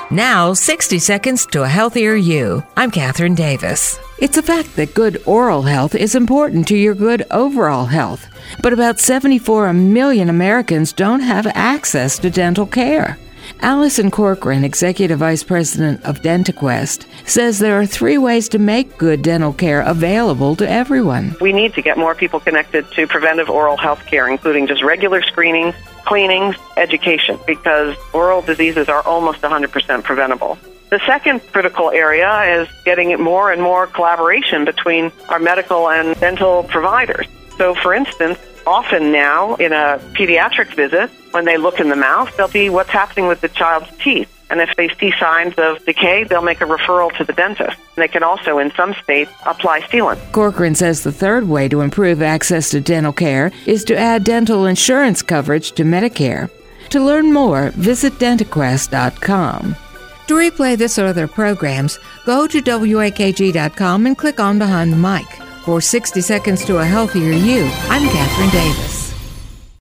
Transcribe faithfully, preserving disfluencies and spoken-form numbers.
Now, sixty seconds to a healthier you. I'm Catherine Davis. It's a fact that good oral health is important to your good overall health, but about seventy-four million Americans don't have access to dental care. Allison Corcoran, Executive Vice President of DentaQuest, says there are three ways to make good dental care available to everyone. We need to get more people connected to preventive oral health care, including just regular screenings, cleanings, education, because oral diseases are almost one hundred percent preventable. The second critical area is getting more and more collaboration between our medical and dental providers. So, for instance, often now in a pediatric visit, when they look in the mouth, they'll see what's happening with the child's teeth. And if they see signs of decay, they'll make a referral to the dentist. And they can also, in some states, apply sealant. Corcoran says the third way to improve access to dental care is to add dental insurance coverage to Medicare. To learn more, visit DentaQuest dot com. To replay this or other programs, go to W A K G dot com and click on Behind the Mic. For sixty seconds to a healthier you, I'm Catherine Davis.